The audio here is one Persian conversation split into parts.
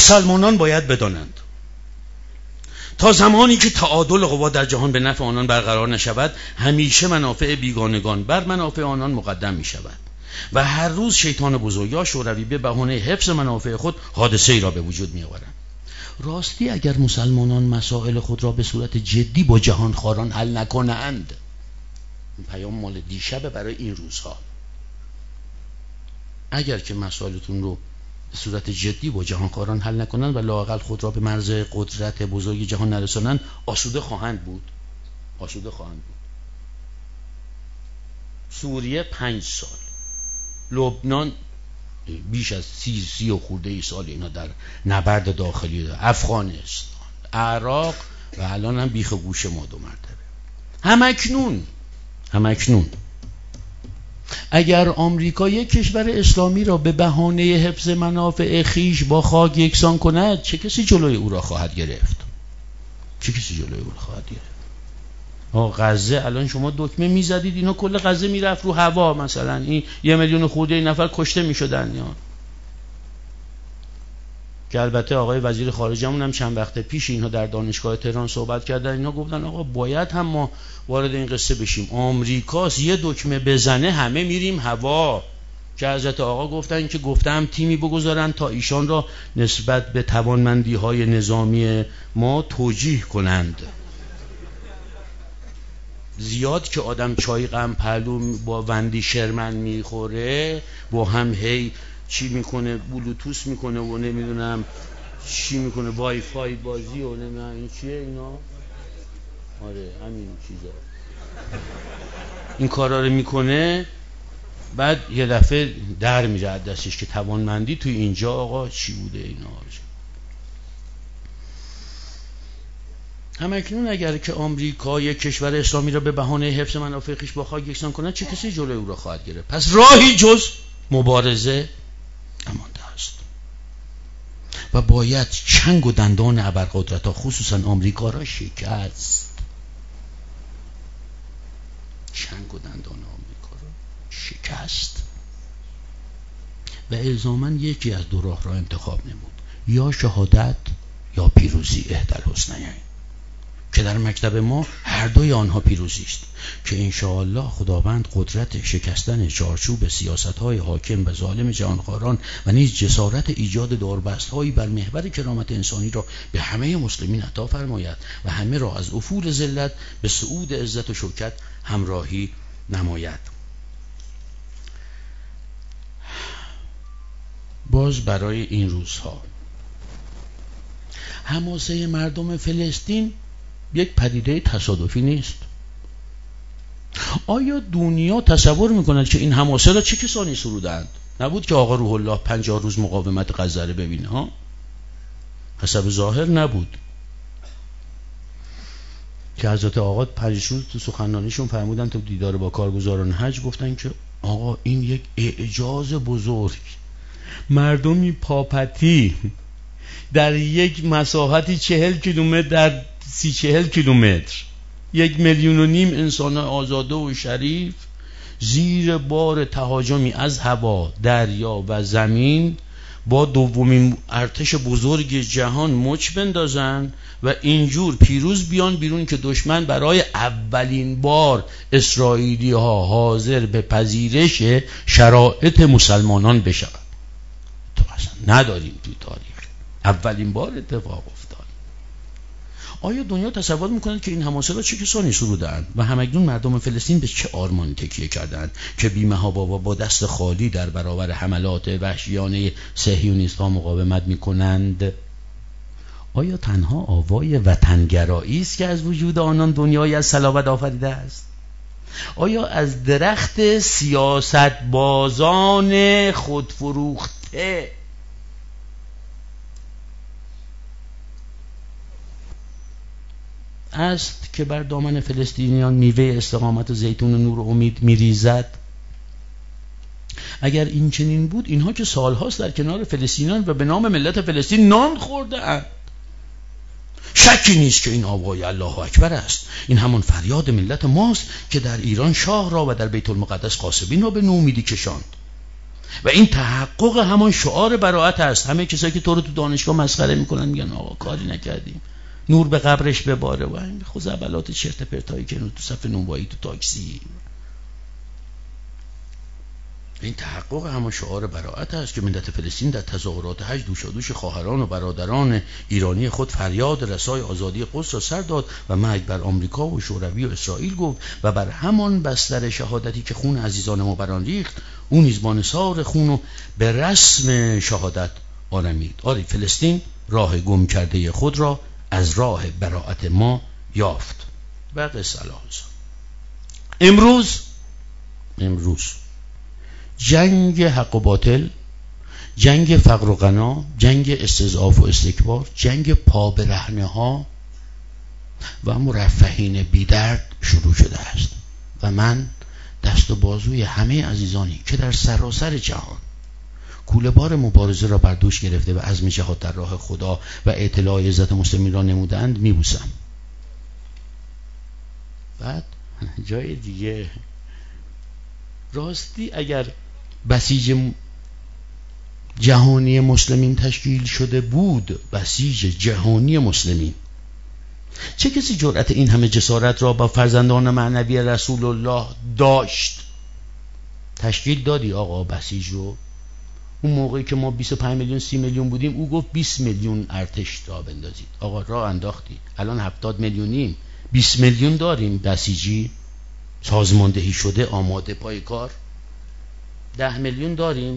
مسلمانان باید بدانند تا زمانی که تعادل قوا در جهان به نفع آنان برقرار نشود، همیشه منافع بیگانگان بر منافع آنان مقدم می شود و هر روز شیطان بزرگ یا شوروی به بهانه حفظ منافع خود حادثه ای را به وجود می آورند. راستی اگر مسلمانان مسائل خود را به صورت جدی با جهانخواران حل نکنند، این پیام مال دیشبه برای این روزها، اگر که مسائلتون رو به صورت جدی با جهانخواران حل نکنند و لااقل خود را به مرز قدرت بزرگ جهان نرسانند، آسوده خواهند بود. سوریه 5 سال، لبنان بیش از 30 و خورده ای سال اینا در نبرد داخلی داره. افغانستان، عراق و الان هم بیخ گوش ما 2 مرتبه. همکنون اگر آمریکا یک کشور اسلامی را به بهانه حفظ منافع خیش با خاک یکسان کند، چه کسی جلوی او را خواهد گرفت؟ غزه الان شما دکمه میزدید اینا کل غزه میرفت رو هوا، مثلا این 1 میلیون خورده نفر کشته میشدن یا که البته آقای وزیر خارجه‌مون هم چند وقت پیش اینها در دانشگاه تهران صحبت کردن، اینا گفتن آقا باید هم ما وارد این قصه بشیم. آمریکاست یه دکمه بزنه همه میریم هوا، که حضرت آقا گفتن که گفتم تیمی بگذارن تا ایشان را نسبت به توانمندی‌های نظامی ما توجیه کنند. زیاد که آدم چای غم پهلو با وندی شرمن میخوره، با هم هی چی میکنه، بلوتوس میکنه و نمیدونم چی میکنه، وای فای بازی و نمیدونم این چیه اینا، آره همین چیزا، این کارا رو میکنه، بعد یه دفعه در میره از دستش که توانمندی توی اینجا آقا چی بوده اینا. همکنون اگر که آمریکا یک کشور اسلامی را به بهانه حفظ منافع خویش با خاک یکسان کند، چه کسی جلوی او را خواهد گرفت؟ پس راهی جز مبارزه نمانده است و باید چنگ و دندان ابرقدرت‌ها خصوصا آمریکا را شکست. و الزاماً یکی از 2 راه را انتخاب نمود، یا شهادت یا پیروزی، احدی الحسنیین، که در مکتب ما هر دوی آنها پیروزی است که انشاءالله خداوند قدرت شکستن چارچوب سیاست‌های حاکم و ظالم جهانخواران و نیز جسارت ایجاد داربست‌هایی بر محور کرامت انسانی را به همه مسلمین عطا فرماید و همه را از افول ذلت به صعود عزت و شوکت همراهی نماید. باز برای این روزها حماسه مردم فلسطین یک پدیده تصادفی نیست. آیا دنیا تصور میکند که این حماسه را چه کسانی سرودند؟ نبود که آقا روح الله 50 روز مقاومت غزه رو ببینه ها؟ حسب ظاهر نبود که حضرت آقا 5 روز تو سخنرانیشون فرمودن تو دیدار با کارگزاران حج، گفتن که آقا این یک اعجاز بزرگ، مردمی پاپتی در یک مساحتی 40 کیلومتر در 30-40 کیلومتر 1.5 میلیون انسان آزاده و شریف زیر بار تهاجمی از هوا، دریا و زمین با 2مین ارتش بزرگ جهان مچ بندازن و اینجور پیروز بیان بیرون که دشمن برای اولین بار اسرائیلی ها حاضر به پذیرش شرایط مسلمانان بشود. تو اصلا نداریم توی تاریخ، اولین بار اتفاق افتاد. آیا دنیا تصور میکنند که این حماسه را چه کسانی سرودند و همکنون مردم فلسطین به چه آرمانی تکیه کردند که بی‌محابا و با دست خالی در برابر حملات وحشیانه صهیونیست‌ها مقاومت میکنند؟ آیا تنها آوای وطنگرایی است که از وجود آنان دنیای از صلابت آفریده است؟ آیا از درخت سیاستبازان خودفروخته است که بر دامن فلسطینیان میوه استقامت و زیتون و نور و امید میریزد؟ اگر این چنین بود، اینها که سالهاست در کنار فلسطینیان و به نام ملت فلسطین نان خورده‌اند. شکی نیست که این آوای الله اکبر است. این همان فریاد ملت ماست که در ایران شاه را و در بیت المقدس قاسبین را به نومیدی کشاند. و این تحقق همان شعار براءت است. همه کسایی که تو رو تو دانشگاه مسخره میکنن میگن آقا کاری نکردیم نور به قبرش بباره و این خزعبلات چرت پرتایی که تو صف نونوایی تو تاکسی. این تحقق همان شعار براءت است که ملت فلسطین در تظاهرات حج دوشادوش خواهران و برادران ایرانی خود فریاد رسای آزادی قدس را سر داد و مرگ بر آمریکا و شوروی و اسرائیل گفت و بر همان بستر شهادتی که خون عزیزان ما بر آن ریخت او نیز با نثار خون و به رسم شهادت آرمید. آری فلسطین راه گم کرده خود را از راه براءت ما یافت. و قصه امروز جنگ حق و باطل، جنگ فقر و غنا، جنگ استضعاف و استکبار، جنگ پا برهنه ها و مرفهین بیدرد شروع شده است و من دست و بازوی همه عزیزانی که در سراسر جهان کوله بار مبارزه را بر دوش گرفته و عزم جهاد در راه خدا و اطلاع عزت مسلمین را نمودند میبوسم. بعد جای دیگه راستی اگر بسیج جهانی مسلمین تشکیل شده بود، بسیج جهانی مسلمین، چه کسی جرأت این همه جسارت را با فرزندان معنوی رسول الله داشت؟ تشکیل دادی آقا بسیج رو؟ اون موقعی که ما 25 میلیون 30 میلیون بودیم او گفت 20 میلیون ارتش را بندازید. آقا راه انداختی، الان 70 میلیونیم، 20 میلیون داریم بسیجی سازماندهی شده آماده پای کار، 10 میلیون داریم.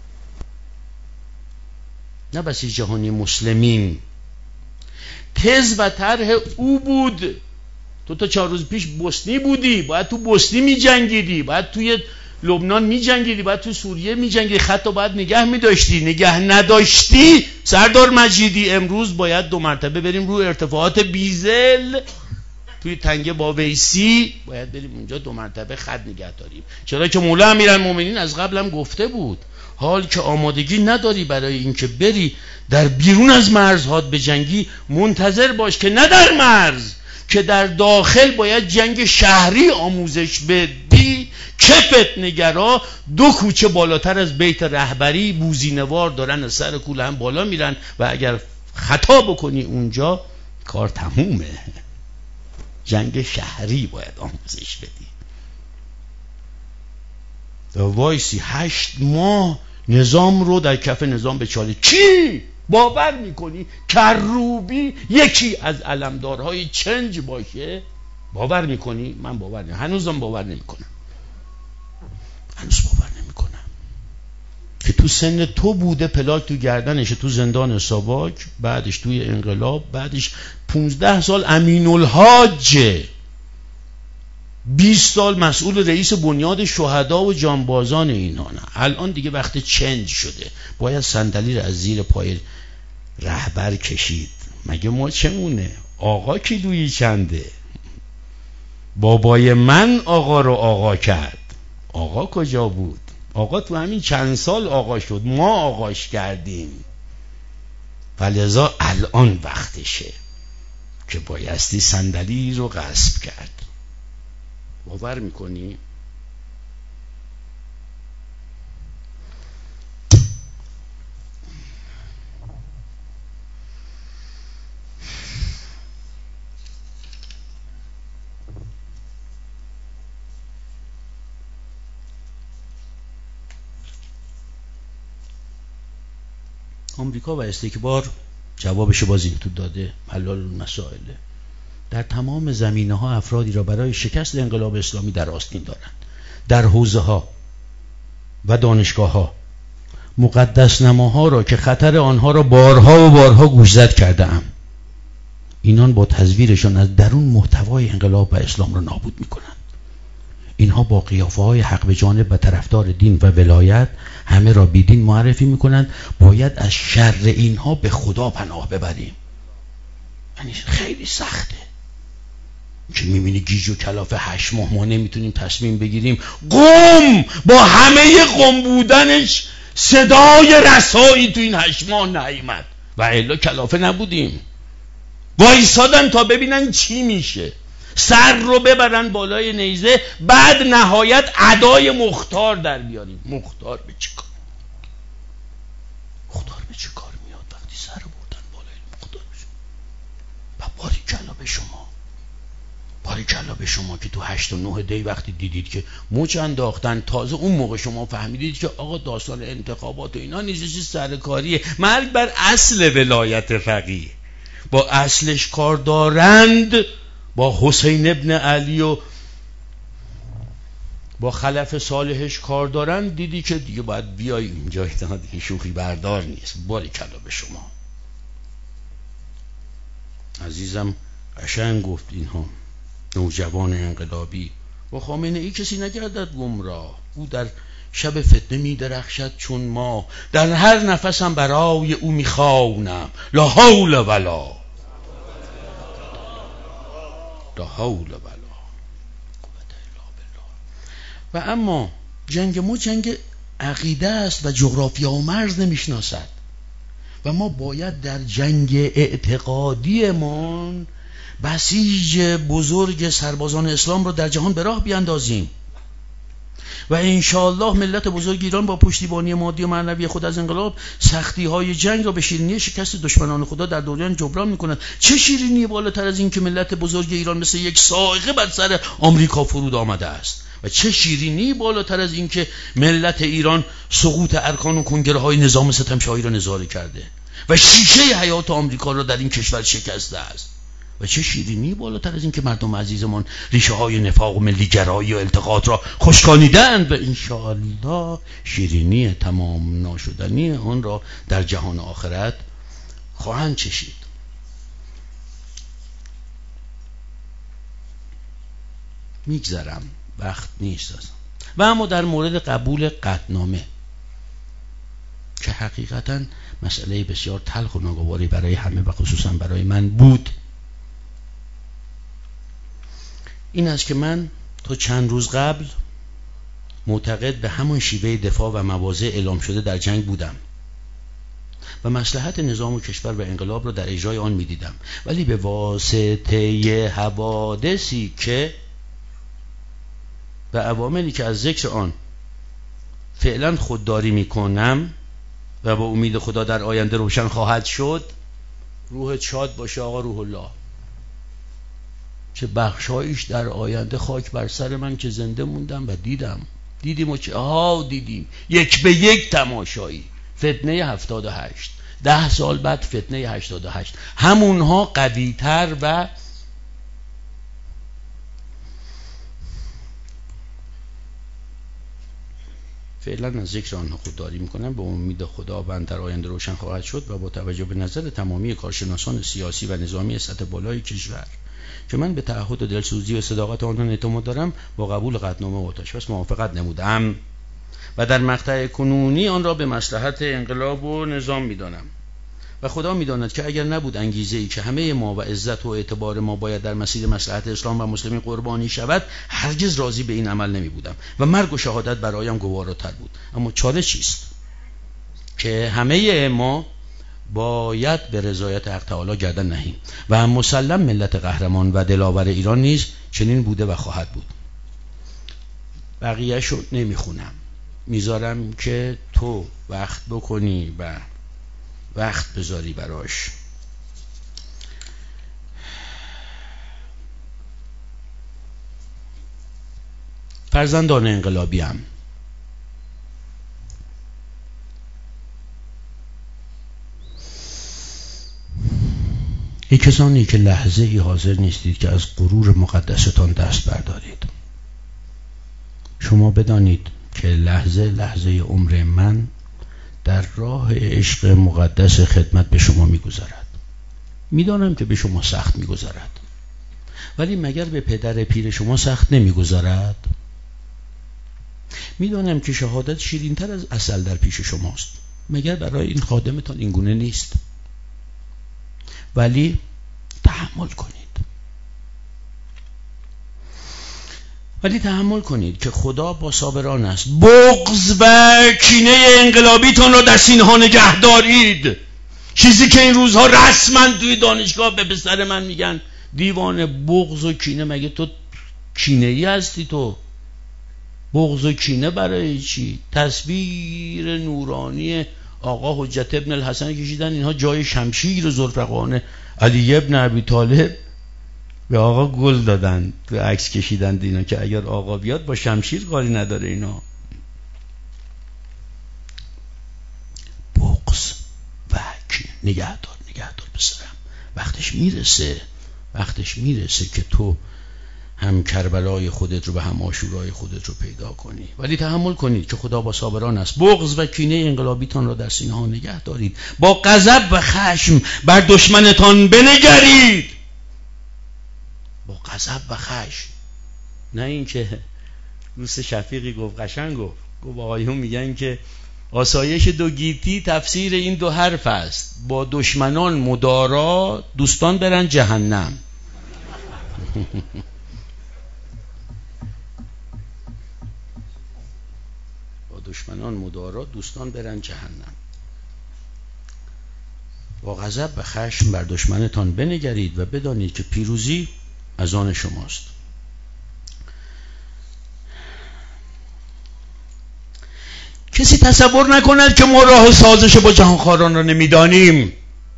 نه بسیج جهانی مسلمین. تز و طرح او بود. تو تا 4 روز پیش بوسنی بودی، باید تو بوسنی می جنگیدی، باید توی لبنان می جنگیدی، باید تو سوریه می جنگیدی، خط رو باید نگه می داشتی، نگه نداشتی. سردار مجیدی امروز باید 2 مرتبه بریم روی ارتفاعات بیزل توی تنگه با ویسی، باید بریم اونجا 2 مرتبه خط نگه داریم. چرا که مولا امیرالمومنین از قبلم گفته بود حال که آمادگی نداری برای اینکه بری در بیرون از مرزهات به جنگی، منتظر باش که نه در مرز که در داخل باید جنگ شهری آموزش بدی. کفت نگرا 2 کوچه بالاتر از بیت رهبری بوزینوار دارن از سر کوله هم بالا میرن و اگر خطا بکنی اونجا کار تمومه. جنگ شهری باید آموزش بدی. وایسی 8 ماه نظام رو در کف نظام بچالی. کی باور میکنی کروبی یکی از علمدارهای چنج باشه؟ باور میکنی؟ من باور نمیکنم. هنوزم باور نمیکنم. که تو سن تو بوده پلاک تو گردنش، تو زندان ساواک، بعدش توی انقلاب، بعدش 15 سال امین الحاج، 20 سال مسئول رئیس بنیاد شهدا و جانبازان اینا. نه الان دیگه وقت چنج شده، باید صندلی رو از زیر پای رهبر کشید. مگه ما چمونه؟ آقا کیلویی چنده؟ بابای من آقا رو آقا کرد. آقا کجا بود؟ آقا تو همین چند سال آقا شد، ما آقاش کردیم. فلذا الان وقتشه که بایستی صندلی رو غصب کرد. باور میکنی؟ آمریکا و استکبار جوابش باز این تو داده، حلال المسائله. در تمام زمینه ها افرادی را برای شکست انقلاب اسلامی در آستین دارند. در حوزه ها و دانشگاه ها مقدس نماها را که خطر آنها را بارها و بارها گوشزد کرده ام، اینان با تزویرشان از درون محتوای انقلاب و اسلام را نابود میکنند. اینها با قیافه های حق به جانب و طرفدار دین و ولایت همه را بیدین معرفی میکنند. باید از شر اینها به خدا پناه ببریم. یعنی خیلی سخته که میبینی گیج و کلافه 8 ماه ما نمیتونیم تصمیم بگیریم. قم با همه قم بودنش صدای رسایی تو این 8 ماه نیامد و الا کلافه نبودیم. وایسادن تا ببینن چی میشه، سر رو ببرن بالای نیزه، بعد نهایت ادای مختار در بیاریم. مختار به چیکار؟ مقدار به چه کار میاد وقتی سر بردن بالای مقدار بشه. و باریکلا به شما، باریکلا به شما که تو 8 و 9 دی وقتی دیدید که موج انداختن، تازه اون موقع شما فهمیدید که آقا داستان انتخابات و اینا نیست، سرکاریه. مرگ بر اصل ولایت فقیه. با اصلش کار دارند، با حسین ابن علی و با خلف صالحش کار دارند، دیدی که دیگه باید بیای اینجا، دیگه شوخی بردار نیست. باریکلا به شما. عزیزم قشنگ گفت اینها. نوجوان انقلابی با خامنه ای کسی نگردد گمراه، او در شب فتنه می درخشد چون ما، در هر نفسم برای او می خوانم لا حول ولا لا حول ولا قوة الا بالله. و اما جنگ ما جنگ عقیده است و جغرافیا و مرز نمیشناسد و ما باید در جنگ اعتقادیمان بسیج بزرگ سربازان اسلام رو در جهان به راه بیاندازیم و انشاءالله ملت بزرگ ایران با پشتیبانی مادی و معنوی خود از انقلاب سختی های جنگ را به شیرینی شکست دشمنان خدا در دوران جبران میکنند. چه شیرینی بالاتر از این که ملت بزرگ ایران مثل یک صاعقه بر سر آمریکا فرود آمده است و چه شیرینی بالاتر از این که ملت ایران سقوط ارکان و کنگره های نظام ستمشاهی را نظاره کرده و شیشه حیات آمریکا را در این کشور شکسته است و چه شیرینی بالاتر از این که مردم عزیزمان ریشه های نفاق و ملی گرایی و التقاط را خشکانیدند و انشاءالله شیرینی تمام ناشدنی آن را در جهان آخرت خواهند چشید. میگذرم، وقت نیست اصلا. و اما در مورد قبول قطعنامه که حقیقتا مسئله بسیار تلخ و ناگواری برای همه و خصوصا برای من بود، این است که من تا چند روز قبل معتقد به همون شیوه دفاع و مواضع اعلام شده در جنگ بودم و مصلحت نظام و کشور و انقلاب را در اجرای آن می دیدم، ولی به واسطه حوادثی که و عواملی که از ذکر آن فعلا خودداری می کنم و با امید خدا در آینده روشن خواهد شد، روح شاد باشه آقا روح الله، چه بخشایش در آینده خاک بر سر من که زنده موندم و دیدیم و چه دیدیم، یک به یک تماشایی فتنه 78، 10 سال بعد فتنه 88، همونها قوی تر و فعلا از ذکر آنها خودداری میکنم. به امید خداوند در آینده روشن خواهد شد و با توجه به نظر تمامی کارشناسان سیاسی و نظامی سطح بالای کشور که من به تعهد و دلسوزی و صداقت آنها اعتماد دارم، با قبول قطعنامه و آتش‌بس موافقت نمودم و در مقطع کنونی آن را به مصلحت انقلاب و نظام میدانم و خدا میداند که اگر نبود انگیزه‌ای که همه ما و عزت و اعتبار ما باید در مسیر مصلحت اسلام و مسلمین قربانی شود، هرگز راضی به این عمل نمی بودم و مرگ و شهادت برایم گواراتر بود. اما چاره چیست؟ که همه ما باید به رضایت حق تعالی گردن نهیم و مسلم ملت قهرمان و دلاور ایران نیز چنین بوده و خواهد بود. بقیه‌شو نمیخونم، میذارم که تو وقت بکنی و وقت بذاری براش. فرزندان انقلابیم، ای کسانی که لحظه ای حاضر نیستید که از غرور مقدستان دست بردارید، شما بدانید که لحظه عمر من در راه عشق مقدس خدمت به شما میگذرد. میدانم که به شما سخت میگذرد، ولی مگر به پدر پیر شما سخت نمیگذرد؟ میدانم که شهادت شیرین‌تر از عسل در پیش شماست، مگر برای این خادمتان این گونه نیست؟ ولی تحمل کنید که خدا با صابران است. بغض و کینه انقلابیتون را در سینه ها نگه دارید. چیزی که این روزها رسما توی دانشگاه به پسر من میگن دیوانه. بغض و کینه، مگه تو کینه ای هستی؟ تو بغض و کینه برای چی؟ تصویر نورانی آقا حجت ابن الحسن کشیدن، اینها جای شمشیر ذوالفقار علی ابن ابی طالب به آقا گل دادن، تو عکس کشیدن اینا که اگر آقا بیاد با شمشیر کاری نداره. اینا بغض و نگهدار بسرم، وقتش میرسه که تو هم کربلای خودت رو به هم عاشورای خودت رو پیدا کنی، ولی تحمل کنید که خدا با صابران است. بغض و کینه انقلابیتان را در سینه ها نگه دارید، با غضب و خشم بر دشمنتان بنگرید. با غضب و خشم، نه اینکه دوست شفیقی گفت، قشنگ گفت آقایون میگن که آسایش دو گیتی تفسیر این دو حرف است: با دشمنان مدارا، دوستان برن جهنم. با دشمنان مدارا، دوستان برن جهنم. با غضب و خشم بر دشمنتان بنگرید و بدانید که پیروزی از آن شماست. کسی تصور نکند که ما راه سازش با جهانخواران را نمیدانیم.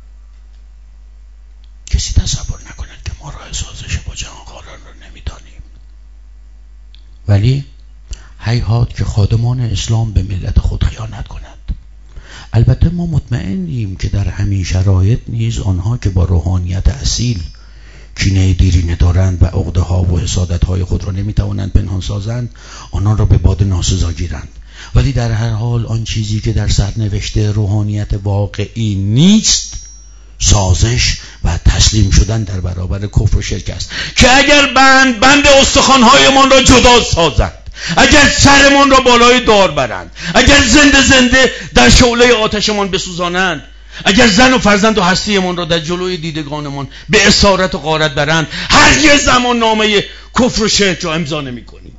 ولی هیهات که خادمان اسلام به ملت خود خیانت کند. البته ما مطمئنیم که در همین شرایط نیز آنها که با روحانیت اصیل کینه دیرینه دارند و عقده‌ها و حسادت‌های خود را نمی‌توانند پنهان سازند، آنان را به باد ناسزا گیرند. ولی در هر حال آن چیزی که در سرنوشت روحانیت واقعی نیست، سازش و تسلیم شدن در برابر کفر و شرک است که اگر بند استخوان‌هایمان را جدا سازند، اگر سرمان را بالای دار برند، اگر زنده در شعله آتشمان بسوزانند، اگر زن و فرزند و هستیمان را در جلوی دیدگانمان به اسارت و غارت برند، هرگز زمان نامه کفر و شرک را امضا نمی‌کنیم.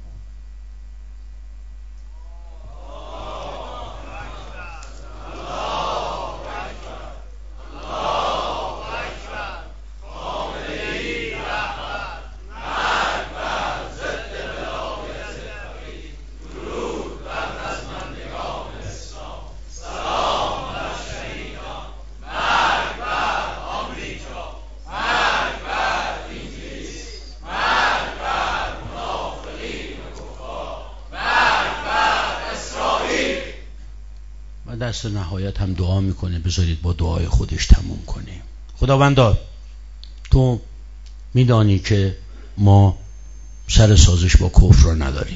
دست نهایت هم دعا میکنه، بذارید با دعای خودش تموم کنیم. خداوندا تو میدانی که ما سر سازش با کفر را نداریم.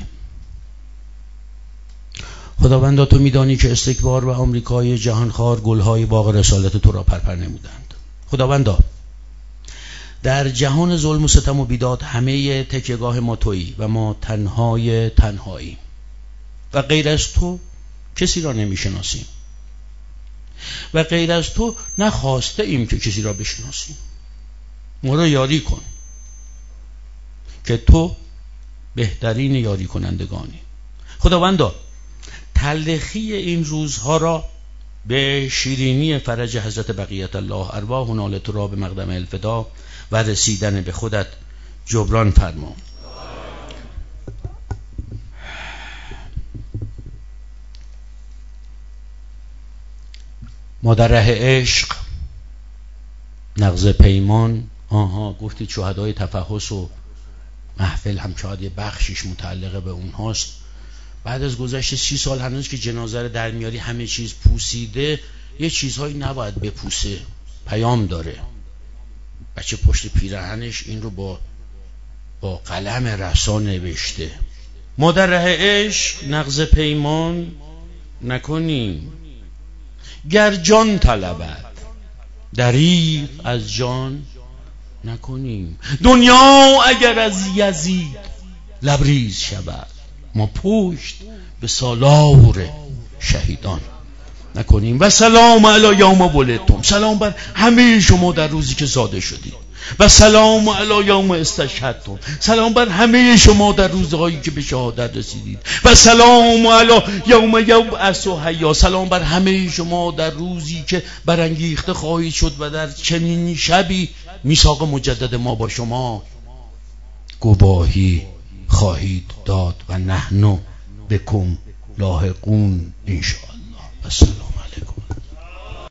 خداوندا تو میدانی که استکبار و آمریکای جهانخوار گلهای باغ رسالت تو را پرپر نمودند. خداوندا در جهان ظلم و ستم و بیداد همه تکیهگاه ما تویی و ما تنهایی و غیر از تو کسی را نمیشناسیم و غیر از تو نخواسته ایم که کسی را بشناسیم. ما را یاری کن که تو بهترین یاری کنندگانی. خداوندا تلخی این روزها را به شیرینی فرج حضرت بقیت الله ارواحنا لتراب مقدم الفدا و رسیدن به خودت جبران فرما. ما در ره عشق نقض پیمان، گفتید شهدای تفحص و محفل هم شاید یه بخشش متعلقه به اونهاست. بعد از گذشت 30 سال هنوز که جنازه رو در میاری همه چیز پوسیده، یه چیزهایی نباید بپوسه، پیام داره. بچه پشت پیراهنش این رو با قلم رسا نوشته. ما در ره عشق نقض پیمان نکنیم، گر جان طلبد دریغ از جان نکنیم. دنیا اگر از یزید لبریز شود، ما پشت به سالار شهیدان نکنیم. و سلام علی یوم ولدتم، سلام بر همه شما در روزی که زاده شدید. و سلام علی یوم استشهدتم، سلام بر همه شما در روزهایی که به شهادت رسیدید. و سلام علی یوم یبعث حیا، سلام بر همه شما در روزی که برانگیخته خواهید شد و در چنین شبی میثاق مجدد ما با شما گواهی خواهید داد. و نحن بکم لاحقون ان شاء الله. و سلام.